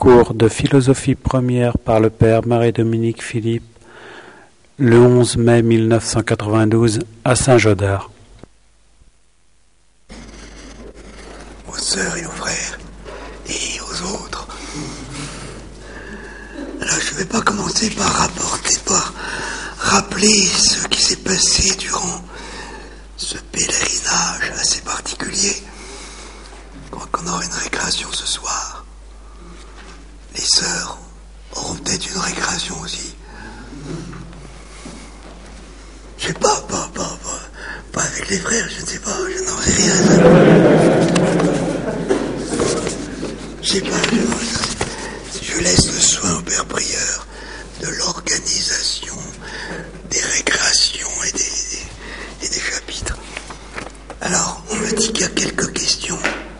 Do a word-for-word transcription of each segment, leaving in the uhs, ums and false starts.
cours de philosophie première par le père Marie-Dominique Philippe, le onze mai mille neuf cent quatre-vingt-douze à Saint-Jodard. Aux sœurs et aux frères et aux autres. Alors je ne vais pas commencer par rapporter, par rappeler ce qui s'est passé durant ce pèlerinage assez particulier. Je crois qu'on aura une récréation ce soir. Les sœurs auront peut-être une récréation aussi. Je sais pas, pas, pas, pas, pas avec les frères, je ne sais pas, je n'en sais rien. Je sais pas, je, je laisse le soin au père prieur de l'organisation des récréations et des, et des chapitres. Alors, on me dit qu'il y a quelques questions.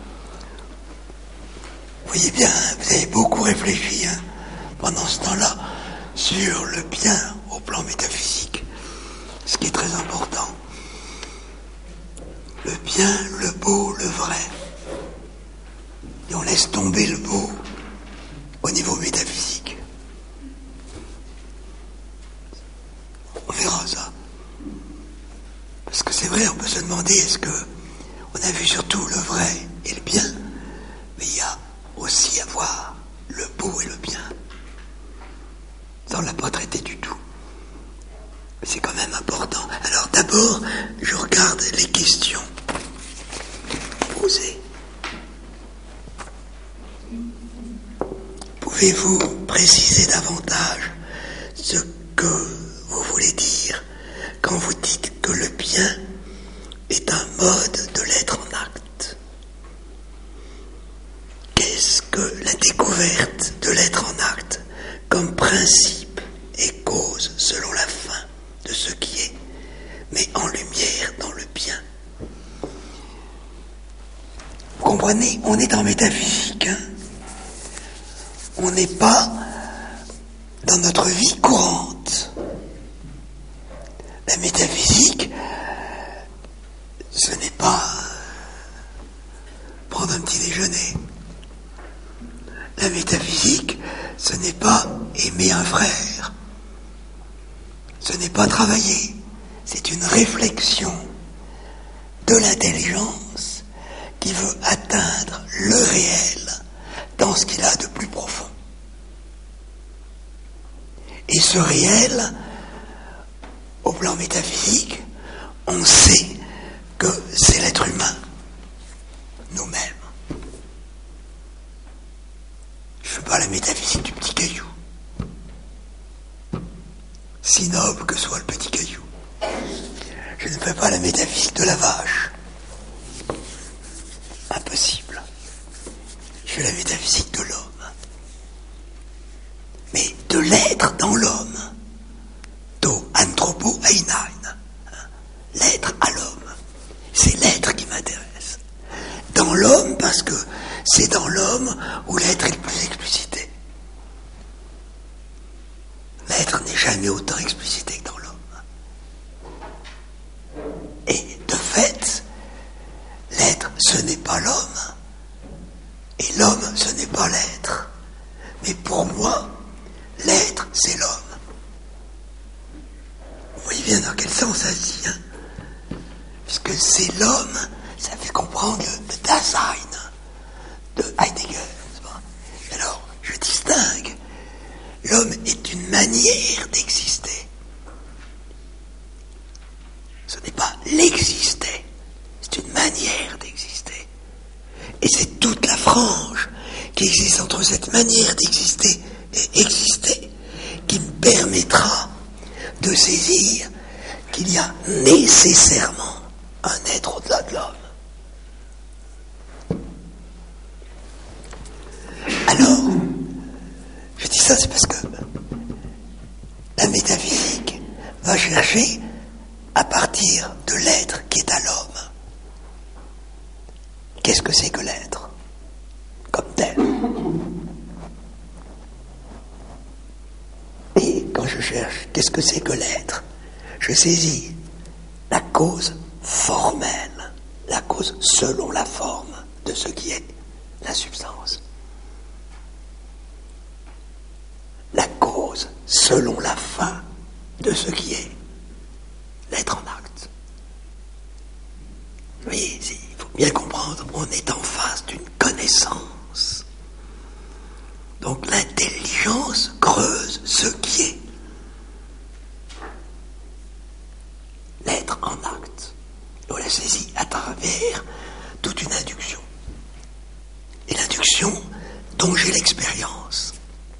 Vous voyez bien, vous avez beaucoup réfléchi hein, pendant ce temps-là sur le bien au plan métaphysique, ce qui est très important. Le bien, le beau, le vrai. Et on laisse tomber le beau au niveau métaphysique. On verra ça. Parce que c'est vrai, on peut se demander, est-ce que on a vu surtout le vrai et le bien, mais il y a aussi à voir le beau et le bien. Ça, on ne l'a pas traité du tout. Mais c'est quand même important. Alors d'abord, je regarde les questions posées. Pouvez-vous préciser davantage ce que vous voulez dire quand vous dites que le bien est un mode de l'être en acte? Qu'est-ce que la découverte de l'être en acte comme principe et cause selon la fin de ce qui est, mais en lumière dans le bien? Vous comprenez, on est en métaphysique, hein? On n'est pas dans notre vie courante. La métaphysique, ce n'est pas prendre un petit déjeuner. La métaphysique, ce n'est pas aimer un frère. Ce n'est pas travailler. C'est une réflexion de l'intelligence qui veut atteindre le réel dans ce qu'il a de plus profond. Et ce réel, au plan métaphysique, on sait que c'est l'être humain, nous-mêmes. Je ne fais pas la métaphysique du petit caillou, si noble que soit le petit caillou. Je ne fais pas la métaphysique de la vache. Impossible. Je fais la métaphysique de l'homme. Mais de l'être dans l'homme. To anthropo einain. L'être à l'homme. C'est l'être qui m'intéresse. Dans l'homme, parce que c'est dans l'homme où l'être est le plus explicité. L'être n'est jamais autant explicité que dans l'homme. Et de fait, l'être, ce n'est pas l'homme. Et l'homme, ce n'est pas l'être. Mais pour moi, l'être, c'est l'homme. Vous voyez bien dans quel sens ça se dit, hein? Puisque c'est l'homme, ça fait comprendre le Dasein de Heidegger. Alors, je distingue. L'homme est une manière d'exister. Ce n'est pas l'exister, c'est une manière d'exister. Et c'est toute la frange qui existe entre cette manière d'exister et exister qui me permettra de saisir qu'il y a nécessairement un être au-delà de l'homme. Alors, je dis ça, c'est parce que la métaphysique va chercher à partir de l'être qui est à l'homme. Qu'est-ce que c'est que l'être comme tel? Et quand je cherche qu'est-ce que c'est que l'être, je saisis la cause formelle, la cause selon la forme de ce qui est la substance. choses selon la fin de ce qui est l'être en acte. Vous voyez, il faut bien comprendre, on est en face d'une connaissance. Donc l'intelligence creuse ce qui est l'être en acte. On la saisit à travers toute une induction. Et l'induction dont j'ai l'expérience.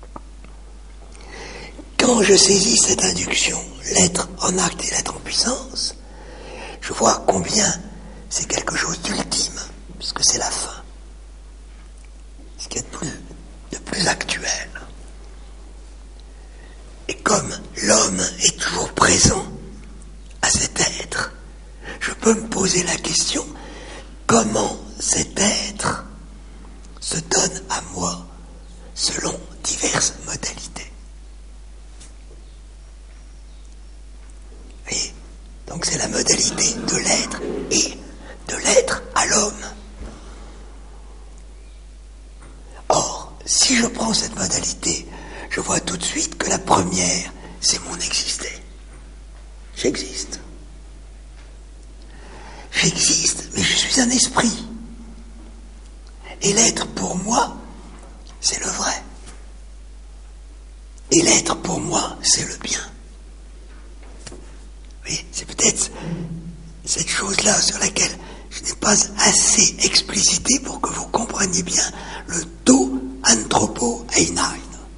Quand je saisis cette induction, l'être en acte et l'être en puissance, je vois combien c'est quelque chose d'ultime, puisque c'est la fin. Ce qu'il y a de plus, de plus actuel. Et comme l'homme est toujours présent à cet être, je peux me poser la question, comment cet être se donne à moi selon diverses modalités. Vous voyez ? Donc c'est la modalité de l'être et de l'être à l'homme. Or, si je prends cette modalité, je vois tout de suite que la première, c'est mon exister. J'existe. J'existe, mais je suis un esprit. Et l'être pour moi, c'est le vrai. Et l'être pour moi, c'est le bien. Oui, c'est peut-être cette chose-là sur laquelle je n'ai pas assez explicité pour que vous compreniez bien le to anthropo einein.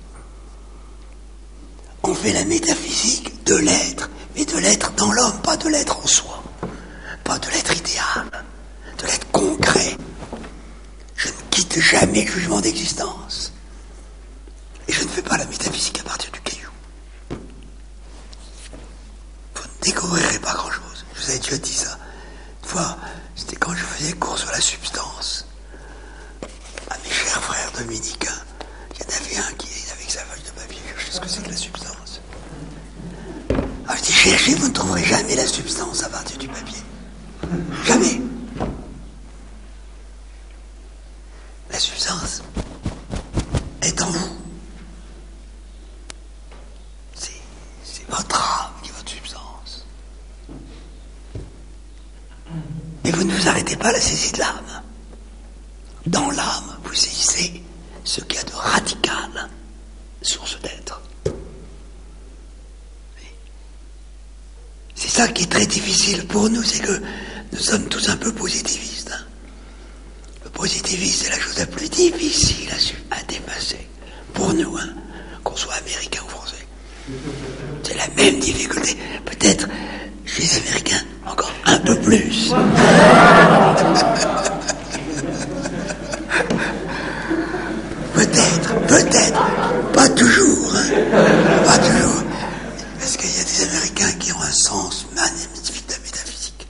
On fait la métaphysique de l'être, mais de l'être dans l'homme, pas de l'être en soi, pas de l'être idéal, de l'être concret. Je ne quitte jamais le jugement d'existence. Et je ne fais pas la métaphysique à partir du caillou. Vous ne découvrirez pas grand-chose. Je vous ai déjà dit ça. Une fois, c'était quand je faisais cours sur la substance. À mes chers frères dominicains, il y en avait un qui, avec sa feuille de papier, cherchait ce que c'est que la substance. Alors je dis, cherchez, vous ne trouverez jamais la substance à partir du papier. Jamais. La substance est en vous. C'est, c'est votre âme qui est votre substance. Mais vous ne vous arrêtez pas à la saisie de l'âme. Dans l'âme, vous saisissez ce qu'il y a de radical, source d'être. C'est ça qui est très difficile pour nous, c'est que nous sommes tous un peu positivistes. Hein. Le positivisme, c'est la chose la plus difficile à, à dépasser. Pour nous, hein, qu'on soit américain ou français. C'est la même difficulté. Peut-être chez les Américains, encore un peu plus. Peut-être, peut-être. Pas toujours. Hein. Pas toujours. Parce qu'il y a des Américains qui ont un sens magnifique de la métaphysique.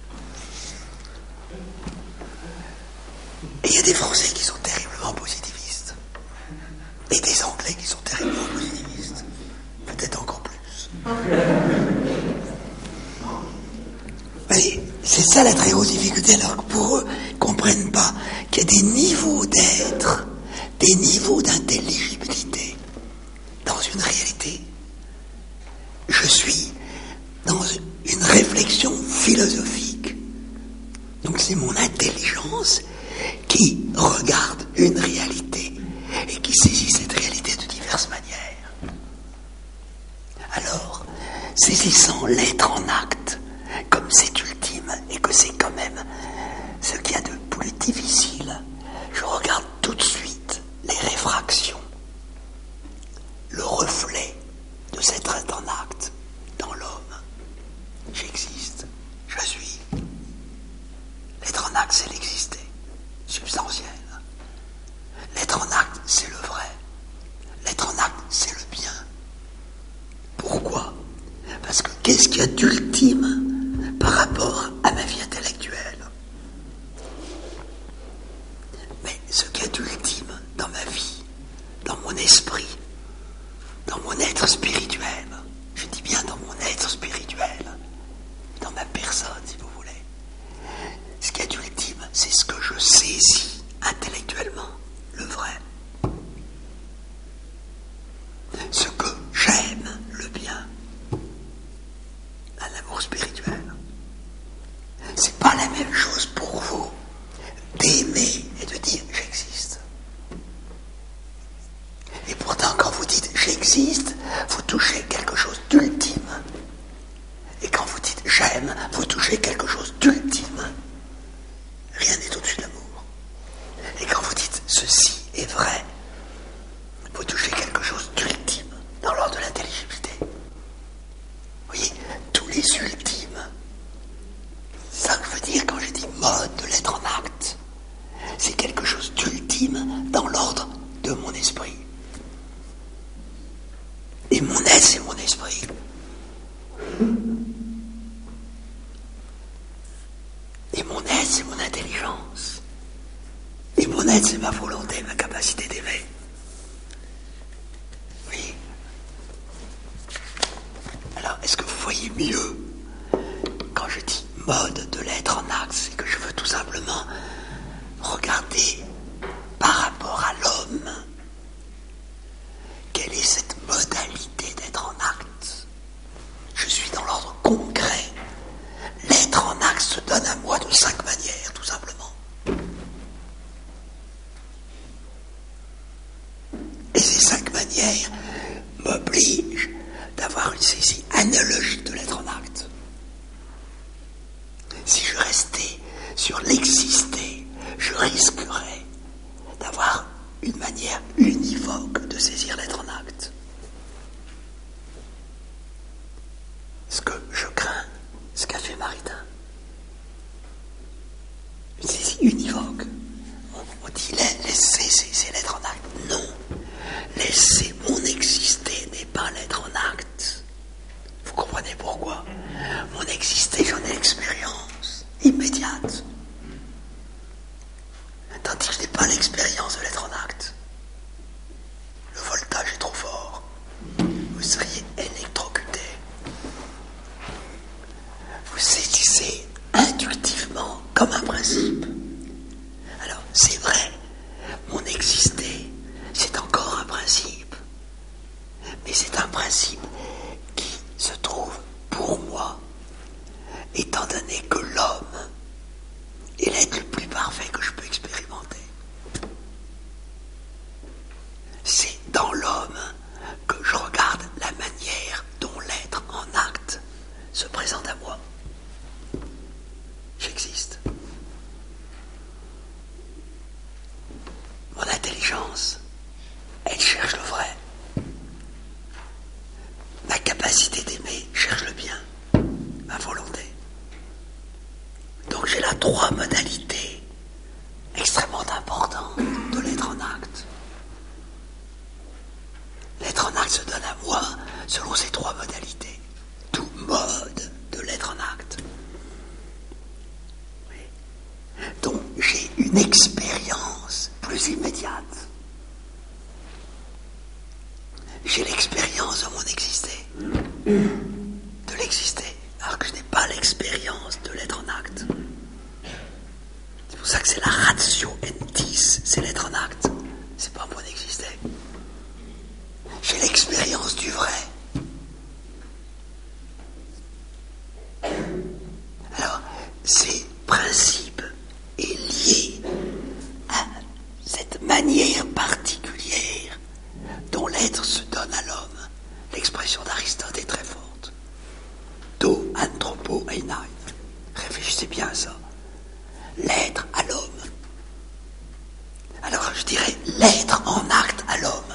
Et il y a des Français qui sont terriblement positivistes. Et des Anglais qui sont terriblement positivistes. Peut-être encore plus. Mais c'est ça la très grosse difficulté. Alors que pour eux, ils ne comprennent pas qu'il y a des niveaux d'être, des niveaux d'intelligibilité dans une réalité. Je suis dans une réflexion philosophique. Donc c'est mon intelligence qui regarde une réalité et qui saisit cette réalité de diverses manières. Alors, saisissant l'être en acte, comme c'est ultime et que c'est quand même ce qu'il y a de plus difficile, je regarde tout de suite les réfractions, le reflet de cet être en acte dans l'homme. J'existe, je suis. L'être en acte, c'est l'exister, substantiel. L'être en acte, c'est le vrai. L'être en acte, c'est le bien. Pourquoi ? Parce que qu'est-ce qu'il y a d'ultime par rapport à ma vie intellectuelle ? Mais ce qu'il y a d'ultime dans ma vie, dans mon esprit, dans mon être spirituel, je dis bien dans mon être spirituel, dans ma personne, si vous voulez, ce qu'il y a d'ultime, c'est ce que je saisis intellectuellement, le vrai. Ce que j'aime la même chose pour vous d'aimer et de dire j'existe. Et pourtant, quand vous dites j'existe, vous touchez quelque chose d'ultime. Et quand vous dites j'aime, vous touchez quelque chose d'ultime. Rien n'est au-dessus de l'amour. Et quand vous dites ceci est vrai, vous touchez quelque chose d'ultime dans l'ordre de l'intelligibilité. Vous voyez, tous les ultimes. C'est ça que je veux dire quand j'ai dit mode de l'être en acte. C'est quelque chose d'ultime dans l'ordre de mon esprit. Et mon être, c'est mon esprit. Et mon être, c'est mon intelligence. Et mon être, c'est ma volonté, ma capacité d'aimer. Oui. Alors, est-ce que vous voyez mieux quand je dis mode de l'être en acte? C'est que je veux tout simplement regarder par rapport à l'homme. Quelle est cette modalité d'être en acte? Je suis dans l'ordre concret. L'être en acte se donne à moi de cinq manières, tout simplement. Et ces cinq manières m'obligent d'avoir une saisie analogique de l'être en acte. Si je restais sur l'exister, je risquerais d'avoir une manière univoque de saisir l'être en acte. Ce que je crains, ce qu'a fait Maritain. Une saisie univoque. On, on dit laisser saisir l'être en acte. Non. Laisser mon exister n'est pas l'être en acte. Vous comprenez pourquoi? Mon exister, j'en ai l'expérience immédiate. Tandis que je n'ai pas l'expérience de l'être en acte. Le voltage est trop fort. Vous seriez électrocuté. Vous saisissez intuitivement comme un principe. Alors, c'est vrai, mon exister, c'est encore un principe. Mais c'est un principe qui se trouve pour moi, étant donné que l'homme est l'être le plus parfait que je peux expérimenter. C'est dans l'homme que je regarde la manière dont l'être en acte se présente à moi. J'existe. Mon intelligence, elle cherche le vrai. Ma capacité d'aimer cherche le bien. Ma volonté. Donc j'ai là trois modalités extrêmement importantes de l'être en acte. L'être en acte se donne à moi selon ces trois modalités. Tout mode de l'être en acte. Oui. Donc j'ai une expérience plus immédiate. J'ai l'expérience de mon exister. De l'exister. Alors que je n'ai pas l'expérience de l'être en acte. C'est pour ça que c'est la ratio entis, c'est l'être en acte. C'est pas mon exister. J'ai l'expérience du vrai. Alors, ces principes est lié à cette manière particulière dont l'être se donne à l'homme. L'expression d'Aristote est très forte. Do anthropo einein. Réfléchissez bien à ça. L'être à l'homme. Alors je dirais l'être en acte à l'homme.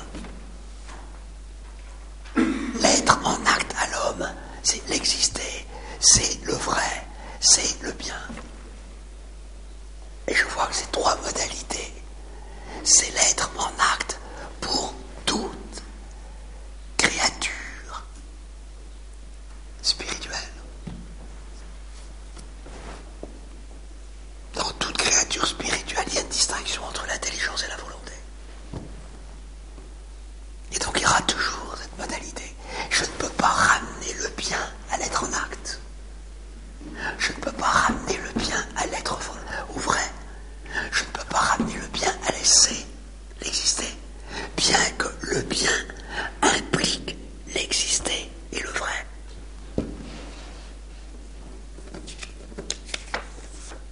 L'être en acte à l'homme, c'est l'exister, c'est le vrai, c'est le bien. Et je vois que ces trois modalités, c'est l'être en acte pour toute créature spirituelle. Dans toute créature spirituelle, il y a une distinction entre l'intelligence et la volonté. Et donc il y aura toujours cette modalité. Je ne peux pas ramener le bien à l'être en acte. Je ne peux pas ramener le bien à l'être au vrai. Je ne peux pas ramener le bien à l'essai, l'exister. Bien que le bien implique l'exister et le vrai.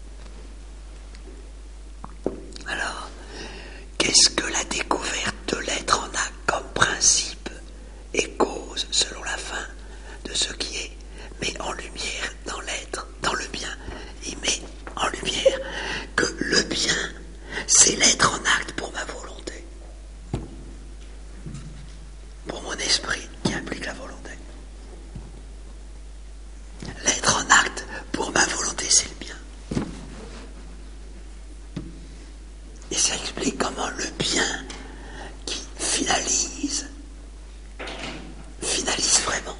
voyez comment le bien qui finalise, finalise vraiment,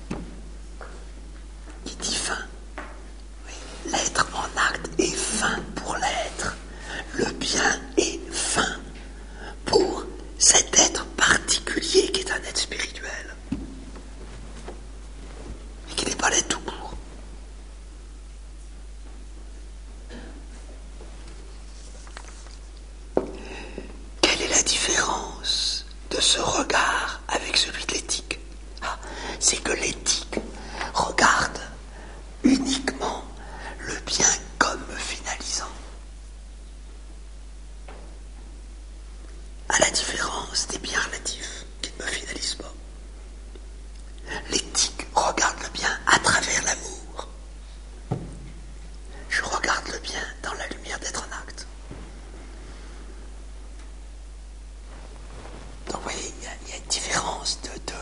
qui dit fin. Oui, l'être en acte est fin pour l'être. Le bien est fin pour cet être particulier qui est un être spirituel, et qui n'est pas l'être tout court. Quelle est la différence de ce regard avec celui de l'éthique? Ah, c'est que l'éthique regarde uniquement le bien comme finalisant. À la différence des biens relatifs qui ne me finalisent pas. L'éthique regarde le bien à travers l'amour. Je regarde le bien dans la lumière d'être en acte. Donc vous voyez, il y, y a une différence de, de,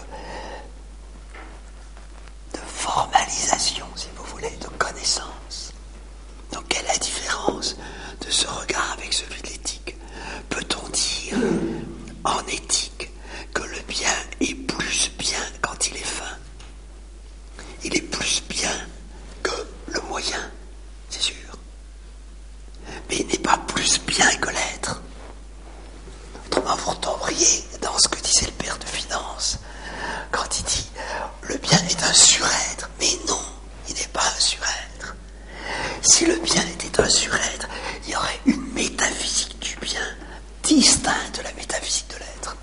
de formalisation, si vous voulez, de connaissance. Donc quelle est la différence de ce regard avec celui de l'éthique? Peut-on dire en éthique que le bien est plus bien quand il est fin? Il est plus bien que le moyen, c'est sûr. Mais il n'est pas plus bien que l'être. Autrement, vous retomberiez dans ce que disait le père de finance quand il dit le bien est un surêtre. Mais non, il n'est pas un surêtre. Si le bien était un surêtre, il y aurait une métaphysique du bien distincte de la métaphysique de l'être.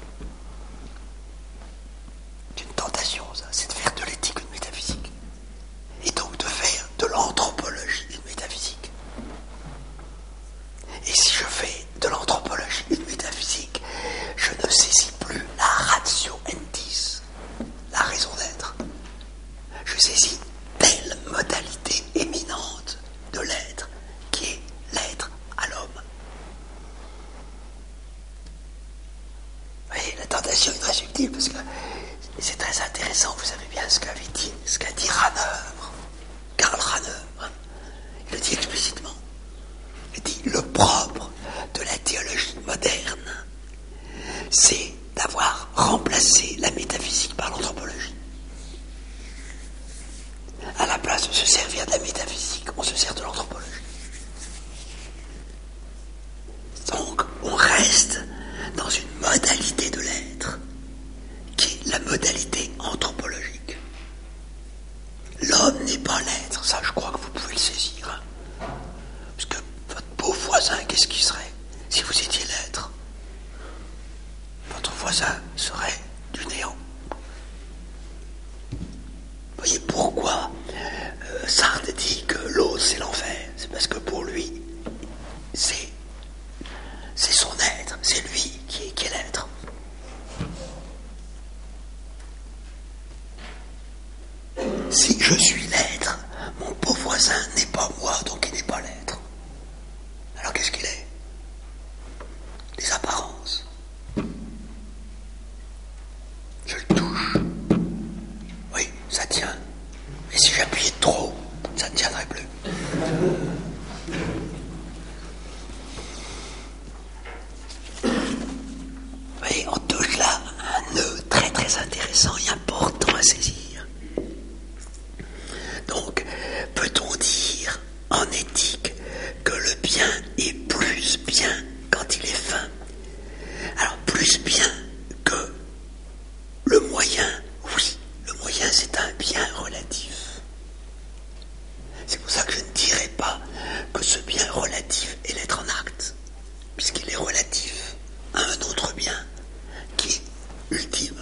C'est une tentation, ça, c'est de faire de l'éthique une métaphysique. Et donc de faire de l'anthropologie une métaphysique. Et si je fais de l'anthropologie une métaphysique, je ne saisis plus la ratio mentis, la raison d'être. Je saisis telle modalité éminente de l'être qui est l'être à l'homme. Vous voyez, la tentation est très subtile parce que c'est très intéressant. Vous savez bien ce qu'avait dit, ce qu'a dit Raneur, Karl Raneur. Hein, il le dit explicitement. Il dit le propre de la théologie moderne, c'est d'avoir remplacé la métaphysique par l'anthropologie. À la place de se servir de la métaphysique, on se sert de l'anthropologie. Donc, on reste dans une modalité de l'être, qui est la modalité anthropologique. L'homme n'est pas l'être, ça je crois que vous pouvez le saisir. Hein. Parce que votre beau voisin, qu'est-ce qu'il serait si vous étiez l'être? Votre voisin serait du néant. Vous voyez pourquoi euh, Sartre dit que l'autre c'est l'enfer. C'est parce que pour lui, c'est, c'est son être, c'est lui qui est, qui est l'être. Si je suis l'être, mon beau voisin n'est pas moi, donc il n'est pas l'être. Alors qu'est-ce qu'il est? Les apparences. Je le touche. Oui, ça tient. Mais si j'appuyais trop, ça ne tiendrait plus. Vous voyez, on touche là un nœud très très intéressant et important à saisir. Donc, peut-on dire en éthique que le bien est plus bien quand il est fin? Alors, plus bien que le moyen, oui, le moyen c'est un bien relatif. C'est pour ça que je ne dirais pas que ce bien relatif est l'être en acte, puisqu'il est relatif à un autre bien qui est ultime.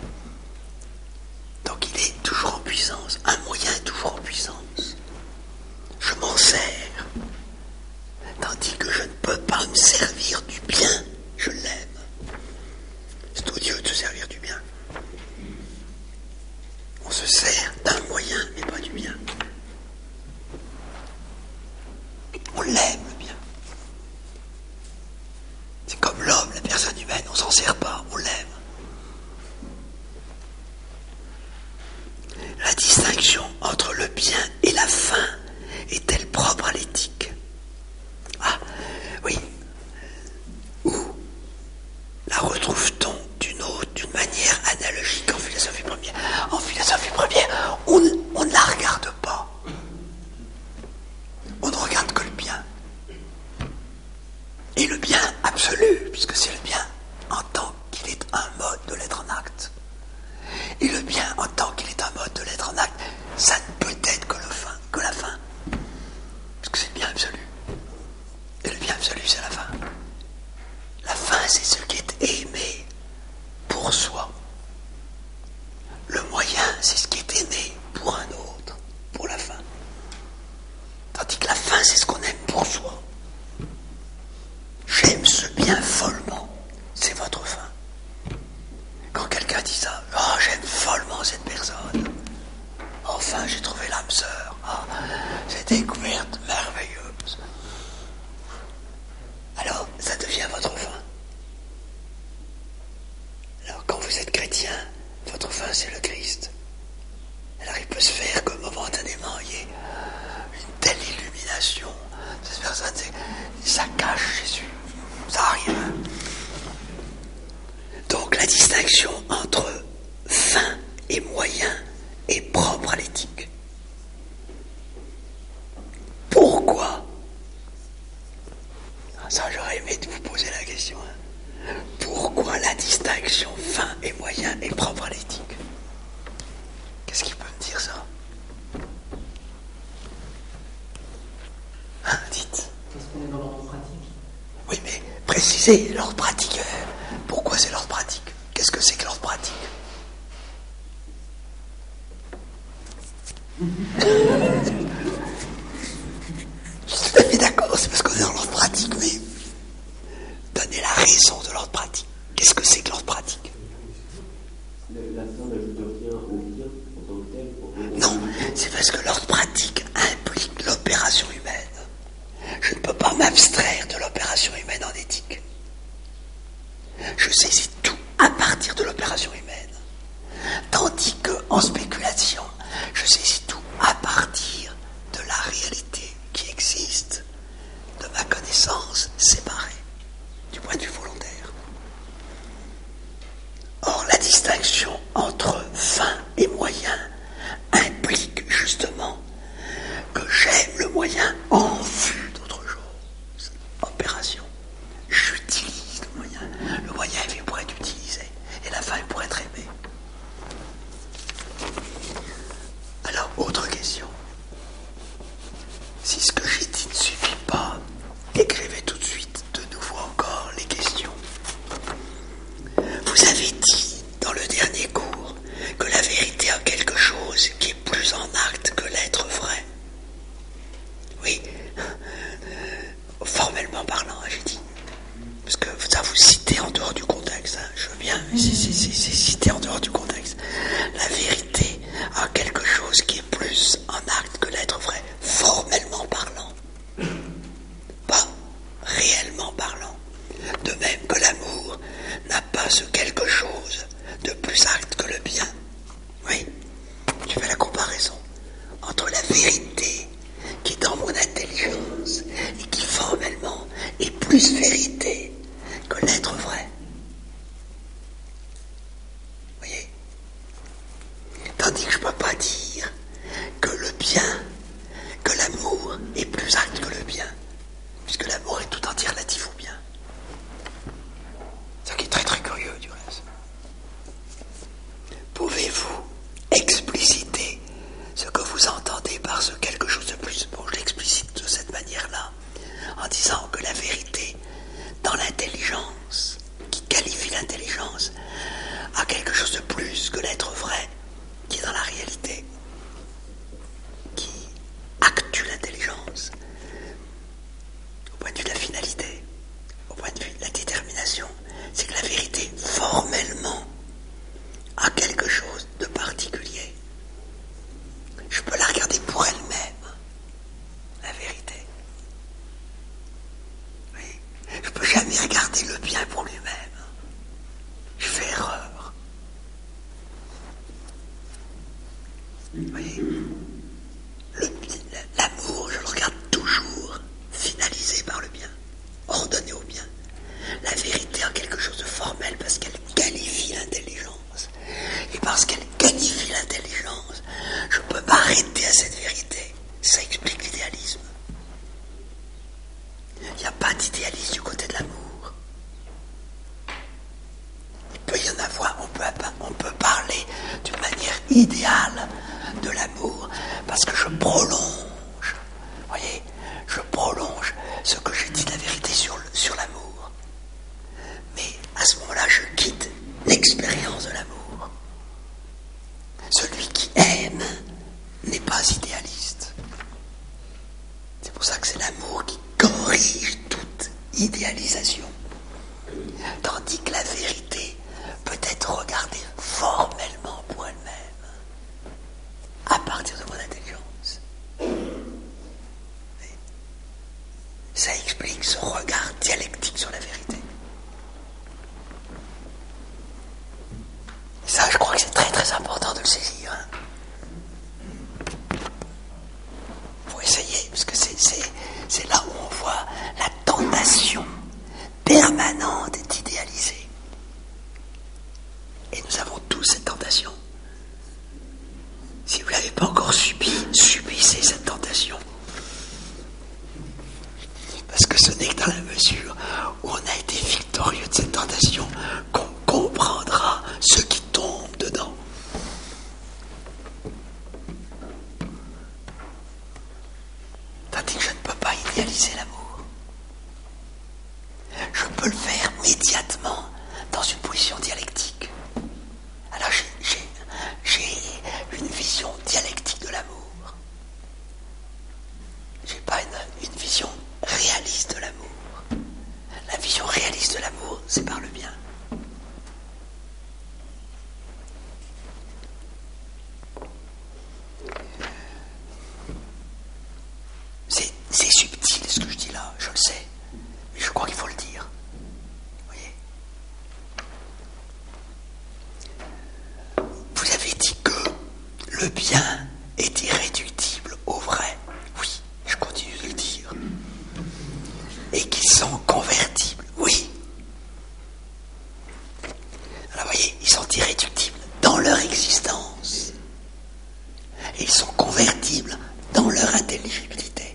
Donc il est toujours en puissance, un moyen est toujours en puissance. Je m'en sers, tandis que je ne peux pas me servir du bien, je l'aime. C'est odieux de se servir du bien. On se sert d'un moyen, mais pas du bien. On l'aime, le bien. C'est comme l'homme, la personne humaine, on s'en sert pas, on l'aime. La distinction entre le bien et la fin est-elle propre à l'éthique? Ah, oui. Ou absolu, puisque c'est le bien en tant qu'il est un mode de l'être en acte. Et le bien en tant qu'il est un mode de l'être en acte, ça ne peut être que, le fin, que la fin. Parce que c'est le bien absolu. Et le bien absolu, c'est la fin. La fin, c'est ce qui est aimé pour soi. Le moyen, c'est ce qui est aimé pour un autre, pour la fin. Tandis que la fin, c'est ce qu'on aime pour soi. J'aime ce bien follement, c'est votre fin. Quand quelqu'un dit ça, oh, j'aime follement cette personne. Enfin, j'ai trouvé l'âme sœur. Oh, cette découverte merveilleuse. Alors, ça devient votre fin. Alors, quand vous êtes chrétien, votre fin, c'est le Christ. Alors, il peut se faire que momentanément, il y ait une telle illumination. Cette personne, c'est, ça cache Jésus. Ça arrive. Donc, la distinction entre fin et moyen est propre à l'éthique. Pourquoi? Ça, j'aurais aimé vous poser la question. Hein. Pourquoi la distinction fin et moyen est propre à l'éthique? Qu'est-ce qui peut me dire ça? Hein, dites. Parce qu'on est dans l'ordre pratique. Oui, mais précisez l'ordre pratique. Pourquoi c'est l'ordre pratique? Qu'est-ce que c'est que l'ordre pratique? Je suis tout à fait d'accord, c'est parce qu'on est dans l'ordre pratique, mais donnez la raison de l'ordre pratique. Qu'est-ce que c'est que l'ordre pratique? La fin n'ajoute rien au bien en tant que tel. Pour... Non, c'est parce que l'ordre pratique implique l'opération humaine. Je ne peux pas m'abstraire de l'opération humaine en éthique. Je saisis tout à partir de l'opération humaine. Tandis qu'en spéculation, je saisis tout à partir de la réalité qui existe, de ma connaissance séparée, du point de vue volontaire. Or, la distinction entre fin et moyen implique justement que j'aime le moyen en vue d'autre chose. Opération. J'utilise le moyen. Le moyen est fait pour être utilisé et la fin est pour être aimée. Alors, autre question. Si ce que j'ai dit ne suffit pas, écrivez tout de suite de nouveau encore les questions. Vous avez dit dans le dernier cours que la vérité a quelque chose qui est plus en acte que l'être vrai. Oui, formellement parlant, j'ai dit. Parce que ça vous citez en dehors du contexte. Hein. Je veux bien, mais c'est, c'est, c'est, c'est cité en dehors du contexte. La vérité a quelque chose qui est plus en acte que l'être vrai, formellement parlant. Pas réellement parlant. De même que l'amour n'a pas ce quelque chose de plus acte que le bien. Oui, je fais la comparaison entre la vérité qui est dans mon intelligence et qui formellement est plus vérité que l'être vrai. Vous voyez? Tandis que je ne peux pas dire que le bien, que l'amour est plus acte que le bien, puisque l'amour est tout entier relatif au bien. Ce qui est très très curieux du reste. Pouvez-vous expliciter ce que vous entendez par ce quelque chose de plus? Bon, je l'explicite de cette manière-là, en disant que la vérité, dans l'intelligence, qui qualifie l'intelligence, a quelque chose de plus que l'être vrai, qui est dans la réalité, qui actue l'intelligence, au point de vue de la finalité, au point de vue de la détermination. C'est que la vérité, formellement, a quelque chose de particulier. Je peux la regarder pour elle-même, la vérité. Oui. Je ne peux jamais regarder le bien pour lui-même. Je fais erreur. Vous voyez, le, l'amour, je le regarde toujours finalisé par le bien, ordonné au bien. La vérité a quelque chose de formel parce qu'elle qualifie l'intelligence. Et parce qu'elle qualifie l'intelligence, je peux m'arrêter à cette vérité. Ça explique l'idéalisme. Il n'y a pas d'idéalisme du côté de l'amour. idéal de l'amour, parce que je prolonge, vous voyez, je prolonge ce que j'ai dit de la vérité sur, le, sur l'amour. Mais à ce moment-là, je quitte l'expérience de l'amour. Celui qui aime n'est pas idéaliste. C'est pour ça que c'est l'amour qui corrige toute idéalisation. Tandis que la vérité peut être regardée formellement pour elle-même, à partir de mon intelligence. Ça explique ce regard dialectique sur la vérité. Et ça, je crois que c'est très très important de le saisir. Hein. Faut essayer, parce que c'est, c'est, c'est là où on voit la tentation permanente d'idéaliser. Et nous avons tous cette tentation. Si vous ne l'avez pas encore subi, subissez cette tentation. Parce que ce n'est que dans la mesure où on a été victorieux de cette tentation qu'on comprendra ceux qui tombent dedans. Tandis que je ne peux pas idéaliser l'amour. Je peux le faire immédiatement dans une position dialectique. Alors j'ai, j'ai, j'ai une vision dialectique de l'amour. J'ai pas une, une vision réaliste de l'amour. La vision réaliste de l'amour, c'est par le bien. C'est, c'est subtil ce que je dis là, je le sais, mais je crois qu'il faut le dire. Vous voyez ? Vous avez dit que le bien est irréductible au vrai. Oui, je continue de le dire. Et qu'ils sont convertibles. Oui. Alors vous voyez, ils sont irréductibles dans leur existence. Et ils sont convertibles dans leur intelligibilité.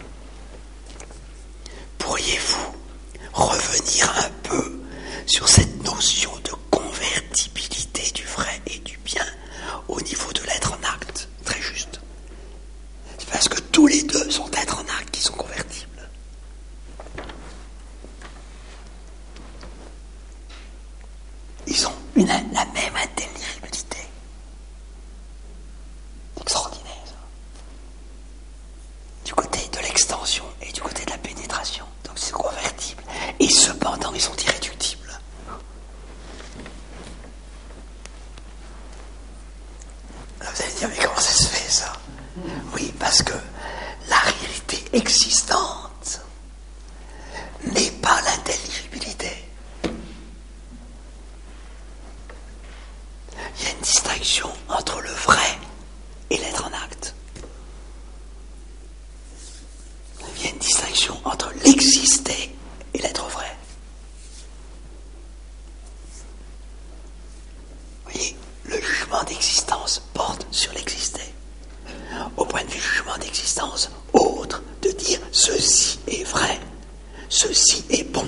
Pourriez-vous revenir un peu sur cette notion de convertibilité du vrai et du bien au niveau de l'être en acte? Très juste. C'est parce que tous les deux sont êtres en acte qui sont convertibles. Ils ont une, la même intelligibilité. C'est extraordinaire, ça. Du côté de l'extension et du côté de la pénétration. Donc c'est convertible. Et cependant, ils sont irréductibles. Alors vous allez dire, mais comment ça se fait, ça? Oui, parce que la réalité existante n'est pas l'intelligibilité. Il y a une distinction entre le vrai et l'être en acte. Il y a une distinction entre l'exister et l'être vrai. Vous voyez, le jugement d'existence porte sur l'exister. Au point de vue du jugement d'existence, autre de dire ceci est vrai, ceci est bon.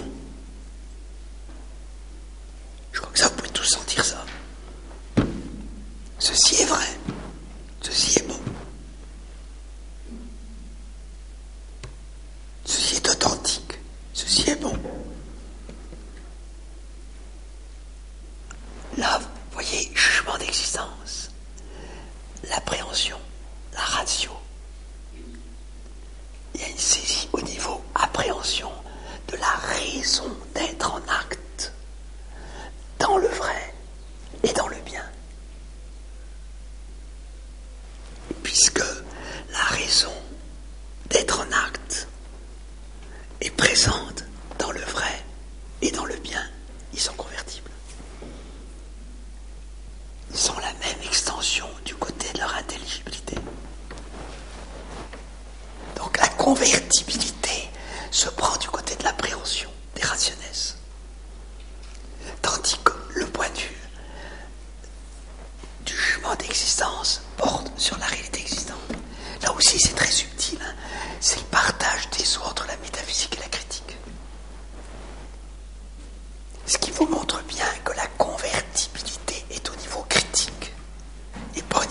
Je crois que ça, vous pouvez tous sentir ça. Ceci est vrai, ceci est bon. Ceci est authentique, ceci est bon. Là, vous voyez, jugement d'existence, l'appréhension, la ratio. Il y a une saisie au niveau appréhension de la raison d'être en acte dans le vrai et dans le bien. Puisque la raison d'être en acte est présente dans le vrai et dans le bien, ils sont convertibles. Ils ont la même extension du côté de leur intelligibilité. Donc la convertibilité se prend du côté de l'appréhension, des rationnes. Tandis que le point de vue du jugement d'existence porte sur la réalité existante. Là aussi c'est très subtil, hein. C'est le partage des eaux entre la métaphysique et la critique. Ce qui vous montre bien que la convertibilité est au niveau critique et pas au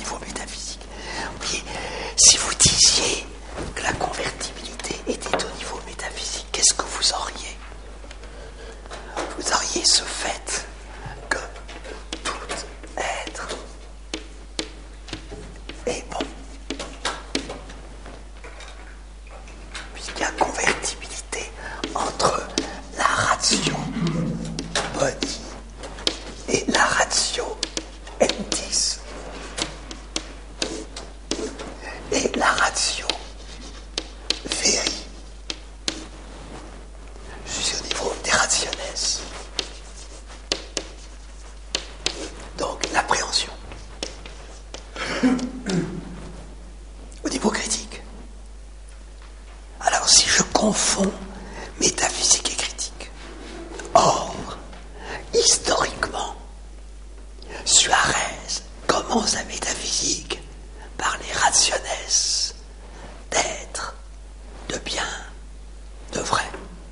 fond métaphysique et critique. Or, historiquement, Suarez commence sa métaphysique par les rationes d'être, de bien, de vrai.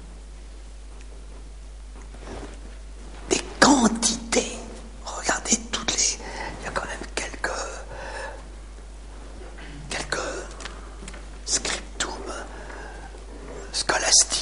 Des quantités. Regardez toutes les... Il y a quand même quelques... quelques scriptum scolastiques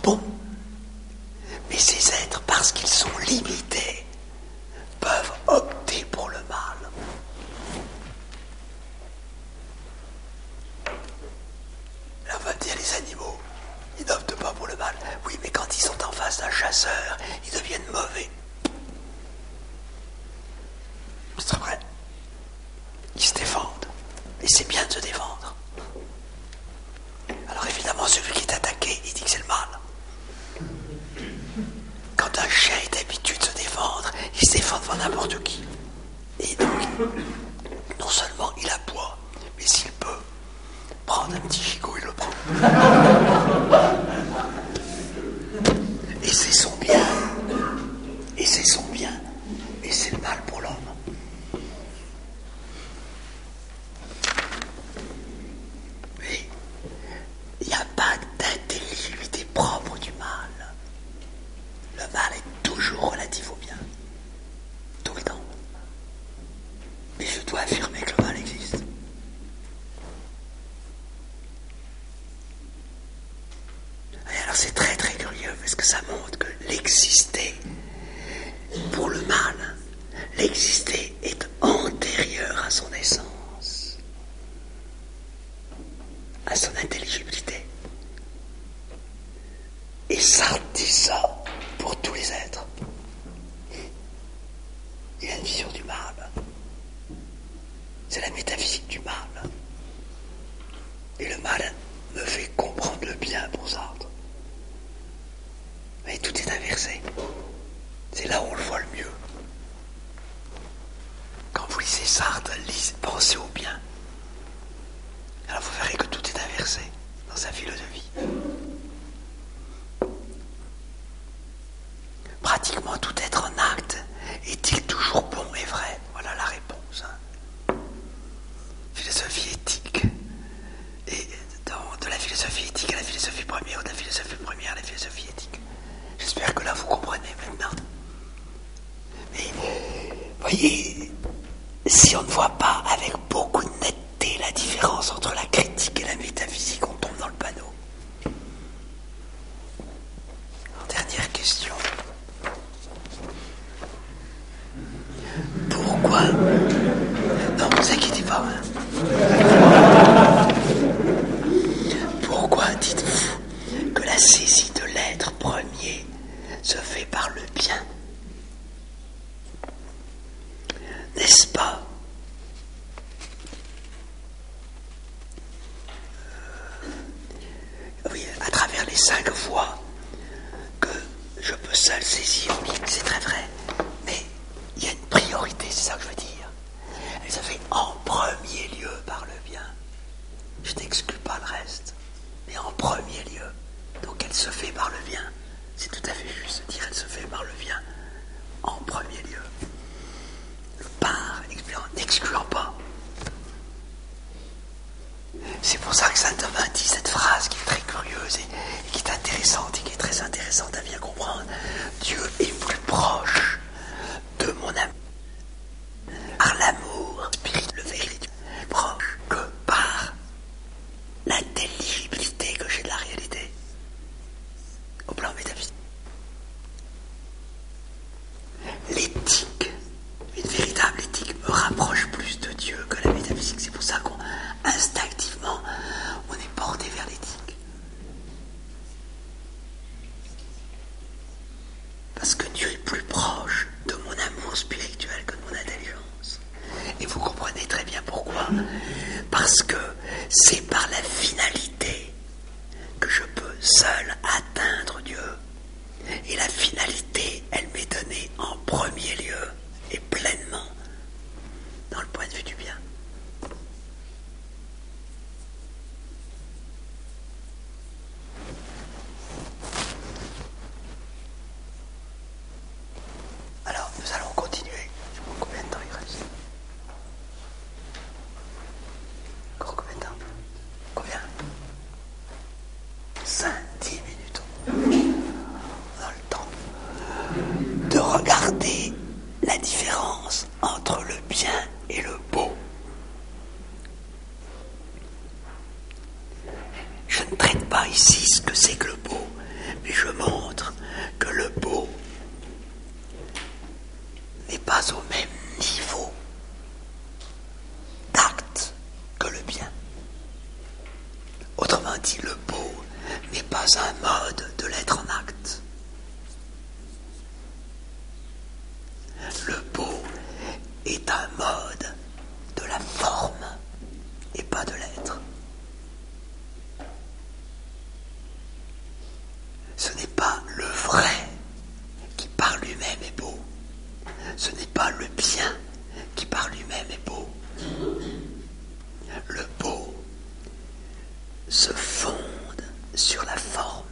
bons. Mais ces êtres, parce qu'ils sont limités, peuvent opter pour le mal. Là, on va dire les animaux, ils n'optent pas pour le mal. Oui, mais quand ils sont en face d'un chasseur, ils deviennent mauvais. C'est vrai. Ils se défendent. Et c'est bien de se défendre. Alors évidemment, celui qui est attaqué, il dit que c'est le mal. Quand un chien est habitué de se défendre, il se défend devant n'importe qui. Et donc, non seulement il aboie, mais s'il peut prendre un petit gigot, il le prend. Et c'est son bien. Et c'est son bien. Et c'est le mal pour l'homme. Mais il n'y a pas d'intelligibilité propre du mal. Le mal est toujours relatif au bien. Tout le temps. Mais je dois affirmer que le mal existe. Et alors c'est très très curieux parce que ça montre que l'exister, pour le mal, l'exister est antérieur à son essence, à son intelligibilité. Et ça dit ça pour tous les êtres. Il a une vision du mal. C'est la métaphysique du mal. Et le mal me fait comprendre le bien pour Sartre. Mais tout est inversé. C'est là où on le voit le mieux. Quand vous lisez Sartre, lisez, pensez au bien. Alors vous verrez que tout est inversé dans sa philosophie. Pratiquement tout être en acte est-il toujours bon et vrai? Voilà la réponse. Hein. Philosophie éthique. Et dans, de la philosophie éthique à la philosophie première, ou de la philosophie première à la philosophie éthique. J'espère que là vous comprenez maintenant. Mais, voyez, si on ne voit pas avec beaucoup de netteté la différence entre la critique et la métaphysique, on tombe dans le panneau. Dernière question. Pourquoi? Non, ne vous inquiétez pas. Hein. Pourquoi dites-vous que la saisie de l'être premier se fait par le bien? N'est-ce pas? Oui, à travers les cinq voies que je peux seul saisir, oui, c'est très vrai. Mais il y a une priorité, c'est ça que je veux dire. Elle se fait en premier lieu par le bien. Je n'exclus pas le reste, mais en premier lieu. Donc elle se fait par le bien. C'est tout à fait juste de dire elle se fait par le bien en premier lieu. Le par, n'excluant pas. C'est pour ça que saint Thomas dit cette phrase qui est très curieuse et, et qui est intéressante et qui est très intéressante à bien comprendre. Dieu est plus proche de mon amour par l'amour spirituel, le véritable, proche que par l'intelligibilité que j'ai de la réalité au plan métaphysique. L'éthique, une véritable éthique, me rapproche plus de Dieu que la métaphysique. C'est pour ça qu'on instinctivement on est porté vers l'éthique. Parce que Dieu est plus proche de mon amour spirituel que de mon intelligence. Et vous comprenez très bien pourquoi. Parce que c'est par la finalité que je peux seul atteindre Dieu. est un mode de la forme et pas de l'être. Ce n'est pas le vrai qui par lui-même est beau. Ce n'est pas le bien qui par lui-même est beau. Le beau se fonde sur la forme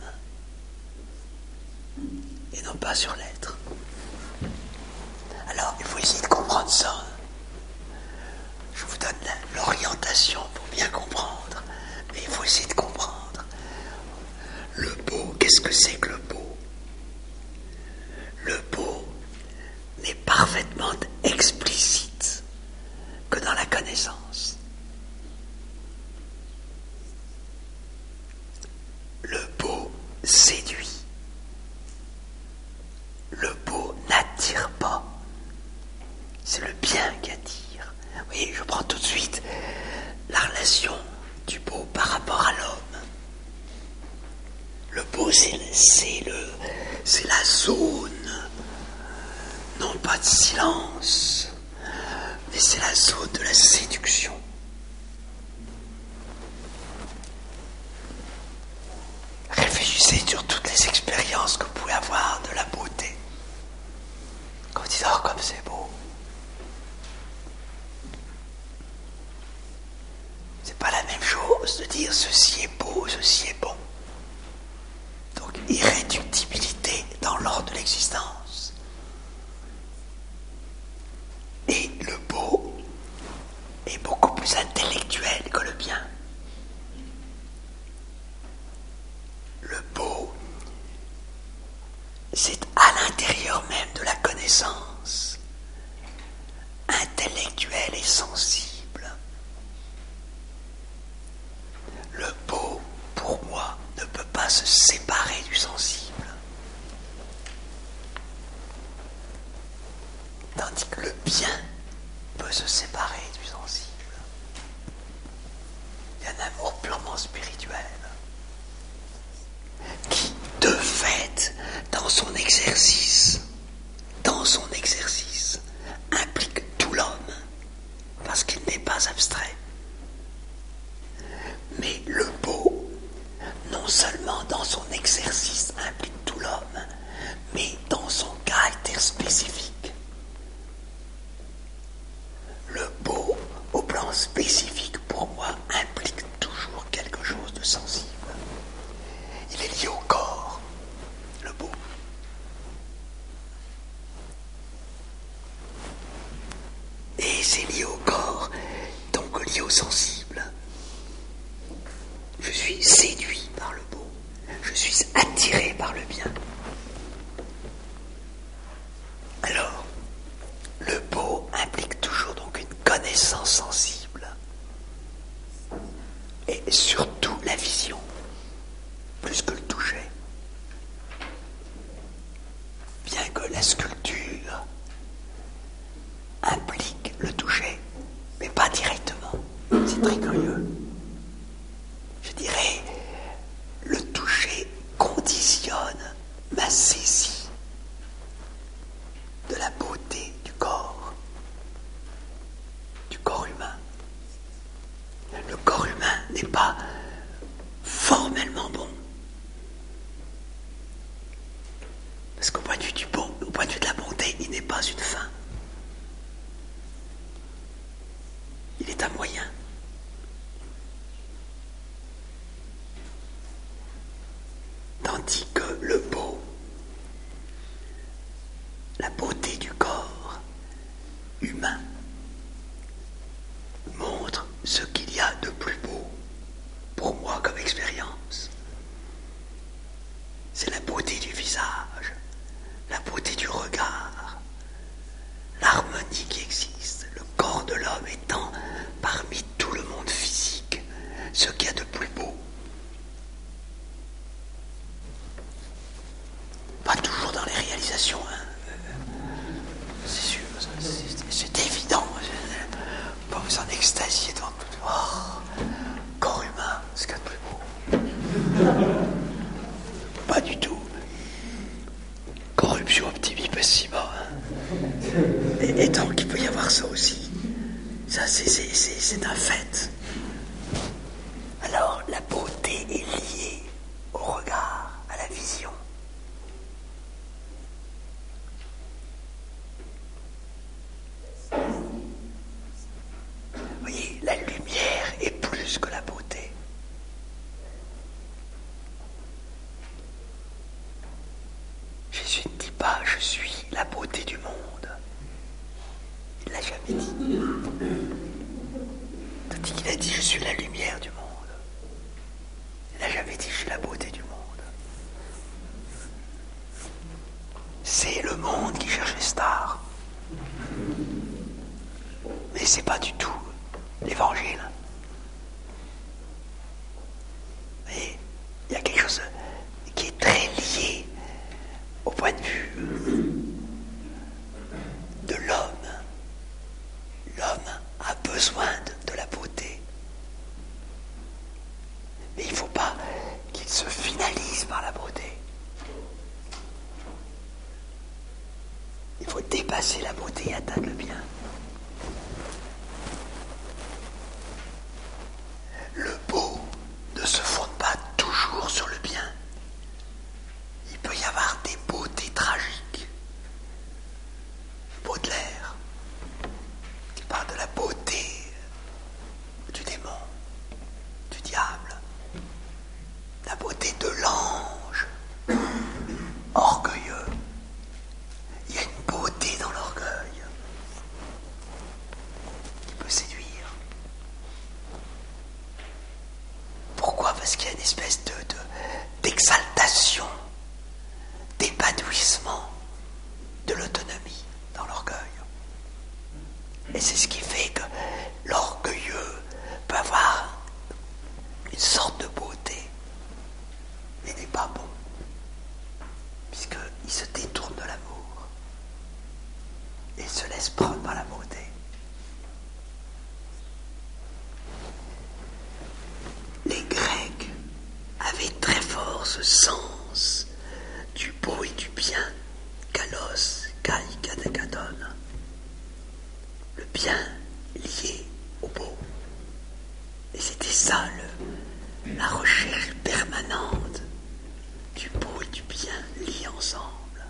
et non pas sur l'être. Alors, il faut essayer de comprendre ça. Je vous donne l'orientation pour bien comprendre, mais il faut essayer de comprendre. Le beau, qu'est-ce que c'est que le beau? Le beau n'est parfaitement explicite que dans la connaissance. Le beau séduit. Le beau n'attire pas. C'est le bien qui attire. Vous voyez, je prends tout de suite la relation du beau par rapport à l'homme. Le beau, c'est, c'est, le, c'est la zone, non pas de silence, mais c'est la zone de la séduction. Réfléchissez sur toutes les expériences que vous pouvez avoir de la beauté. Quand vous dites, oh, comme c'est beau. C'est pas la même chose de dire ceci est beau, ceci est bon. Donc, irréductibilité dans l'ordre de l'existence. Et le beau est beaucoup plus intellectuel que le bien. Le beau, c'est à l'intérieur même de la connaissance, intellectuelle et sensible. Le beau, pour moi, ne peut pas se séparer du sensible. Tandis que le bien peut se séparer du sensible. Il y a un amour purement spirituel qui, de fait, dans son exercice, dans son exercice, implique tout l'homme, parce qu'il n'est pas abstrait. Mais le beau, non seulement dans son exercice implique tout l'homme, mais dans son caractère spécifique. Le beau, au plan spécifique, pour moi, implique toujours quelque chose de sensible. Il est lié au corps, le beau. Et c'est lié au corps, donc lié au sensible. Je suis séduit par le beau. Je suis attiré par le bien. Alors, le beau implique toujours donc une connaissance sensible. Et surtout la vision, plus que le toucher. Bien que la sculpture implique le toucher, mais pas directement. C'est très curieux. Je dirais, le toucher conditionne ma saisie de la beauté du corps, du corps humain. Le corps humain n'est pas formellement bon. Parce qu'au point de vue du bon, au point de vue de la bonté, il n'est pas une fin. Il est un moyen. Tandis que le beau, la beauté du corps humain, montre ce qu'il y a de plus beau pour moi comme expérience. C'est la beauté du visage, la beauté du regard, l'harmonie qui existe, le corps de l'homme étant parmi tout le monde physique ce qu'il y a de plus beau. Pas toujours dans les réalisations, hein. C'est sûr, c'est, c'est évident. Pas vous en extasier devant tout. Oh, corps humain, ce qu'il y a de plus beau. Pas du tout. Corruption optimi pessima. Hein. Et, et tant qu'il peut y avoir ça aussi. c'est un fait. Alors la beauté est liée au regard, à la vision. Vous voyez, la lumière est plus que la beauté. Jésus ne dit pas « je suis la beauté du monde ». Il ne l'a jamais dit. Tandis qu'il a dit « je suis la lumière du monde ». Il n'a jamais dit « je suis la beauté du monde ». C'est le monde qui cherche les stars. Mais c'est pas du tout l'évangile. Mais il y a quelque chose qui est très lié au point de vue de l'homme. L'homme a besoin de, de la beauté. Mais il ne faut pas qu'il se finalise par la beauté. Il faut dépasser la beauté et atteindre le bien. Le beau ne se fonde pas toujours sur le bien. Il peut y avoir des beautés tragiques. Baudelaire, qui parle de la beauté du démon, du diable, la beauté de l'ange, orgueilleux. Il y a une beauté dans l'orgueil qui peut séduire. Pourquoi ? Parce qu'il y a une espèce de, de, d'exaltation, d'épanouissement, de l'autonomie dans l'orgueil. Et c'est ce qui fait que l'orgueilleux peut avoir une sorte de beauté, mais n'est pas bon, puisqu'il se détourne de l'amour et se laisse prendre par la beauté. Les Grecs avaient très fort ce sens du beau et du bien, kalos, kai, kadakadon, le bien lié au beau. Et c'était ça, le, la recherche permanente du beau et du bien liés ensemble.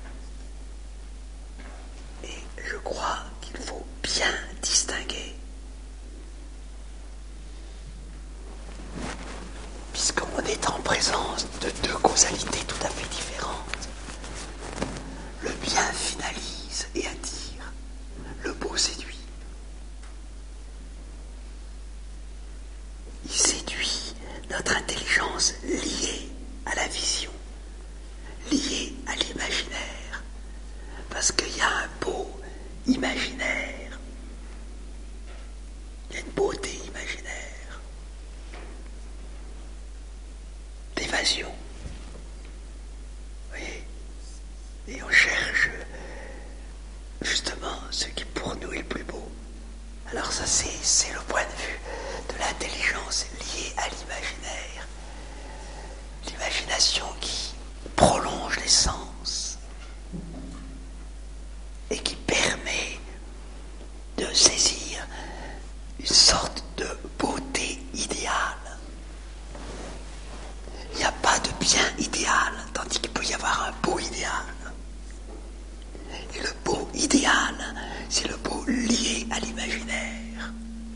Et je crois qu'il faut bien distinguer, puisqu'on est en présence de deux causalités tout à fait différentes. Le bien finalise et attire, le beau séduit. Il séduit notre intelligence liée à la vision, liée à l'imaginaire, parce qu'il y a un beau imaginaire, il y a une beauté imaginaire, d'évasion. Vous voyez ? Et on cherche justement ce qui pour nous est le plus beau. Alors ça c'est, c'est le point de vue de l'intelligence liée à l'imaginaire. L'imagination qui prolonge les sens et qui permet de saisir une sorte de beauté idéale. Il n'y a pas de bien idéal, tandis qu'il peut y avoir un beau idéal. Et le beau idéal, c'est le beau lié à l'imaginaire.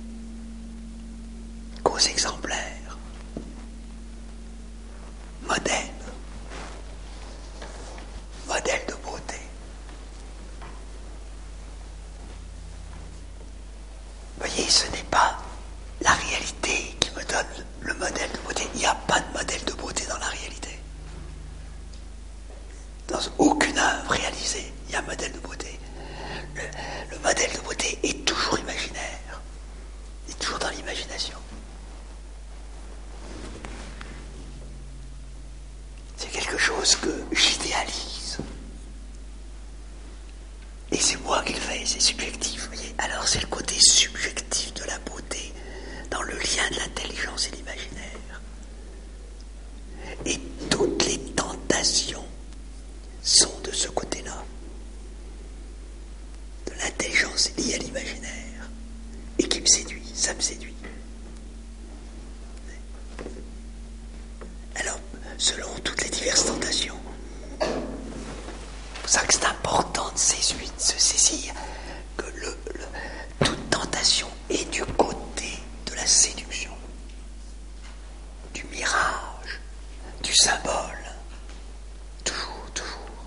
Cause exemplaire. Modèle. Modèle de beauté. Vous voyez, ce n'est pas la réalité qui me donne le modèle de beauté. Il n'y a pas de modèle de beauté dans la réalité. Dans aucune œuvre réalisée, il y a un modèle de beauté. Le, le modèle de beauté est toujours imaginaire. Il est toujours dans l'imagination. C'est quelque chose que j'idéalise. Et c'est moi qui le fais, c'est subjectif, vous voyez. Alors c'est le côté subjectif de la beauté dans le lien de l'intelligence et l'imaginaire. Et toutes les tentations sont de ce côté-là, de l'intelligence liée à l'imaginaire, et qui me séduit, ça me séduit. diverses tentations. C'est pour ça que c'est important de se saisir que le, le, toute tentation est du côté de la séduction, du mirage, du symbole. Toujours, toujours.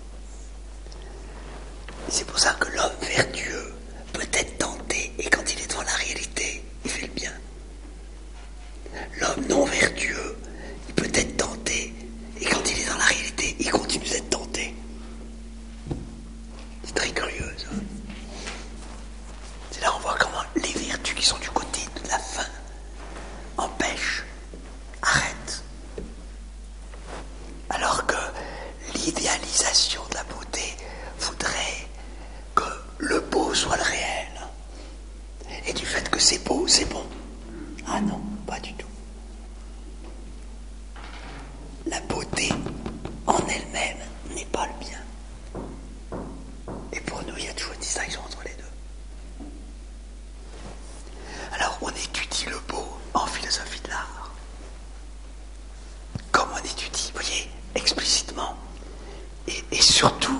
C'est pour ça que l'homme vertueux peut être tenté et quand il est devant la réalité, il fait le bien. L'homme non vertueux, il peut être tenté et quand il est dans la réalité, il continue d'être tenté. C'est très curieux, ça. C'est là on voit comment les vertus qui sont du côté de la fin empêchent, arrêtent. Alors que l'idéalisation de la beauté voudrait que le beau soit le réel. Et du fait que c'est beau, c'est bon. Ah non, pas du tout. La beauté en elle-même n'est pas le bien. Et pour nous, il y a toujours une distinction entre les deux. Alors, on étudie le beau en philosophie de l'art. Comme on étudie, vous voyez, explicitement. Et, et surtout,